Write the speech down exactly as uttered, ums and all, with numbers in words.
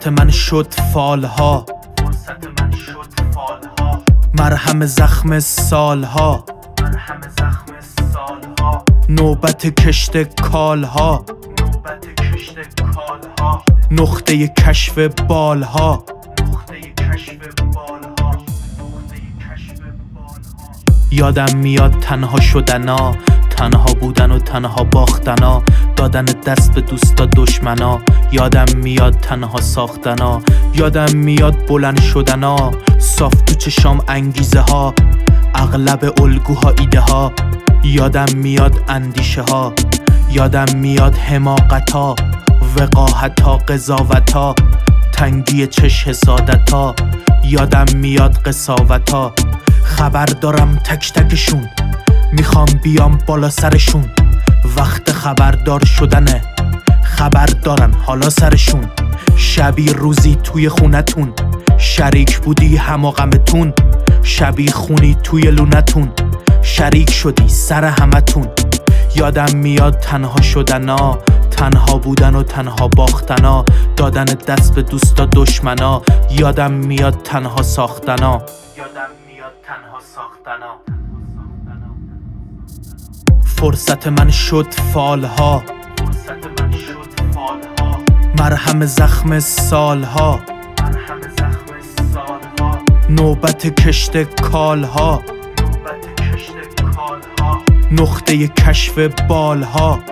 فرصت من شد فالها، فرصت من شد فالها، مرهم زخم سالها، مرهم زخم سالها، نوبت کشت کالها، نوبت کشت کالها، نقطه کشف بالها، نقطه کشف بالها، نقطه کشف بالها. یادم میاد تنها شدنا، تنها بودن و تنها باختنا، دادن دست به دوستا دشمنا. یادم میاد تنها ساختنا، یادم میاد بلند شدنا، صاف تو چشام انگیزه ها، اغلب الگوها ایده ها. یادم میاد اندیشه ها، یادم میاد حماقت ها، وقاحت ها، قضاوت ها، تنگی چش حسادت ها. یادم میاد قساوت ها، خبر دارم تک تکشون، میخوام بیام بالا سرشون. وقت خبردار شدنه، خبر دارن حالا سرشون. شبی روزی توی خونتون، شریک بودی هم و غمتون، شبی خونی توی لونتون، شریک شدی سر همتون. یادم میاد تنها شدنا، تنها بودن و تنها باختنا، دادن دست به دوستا دشمنا. یادم میاد تنها ساختنا، یادم میاد تنها ساختنا، فرصت من شد فالها، فرصت من شد فالها، مرهم زخم سالها، مرهم زخم سالها، نوبت کشت کالها، نوبت کشت کالها، نقطه کشف بالها،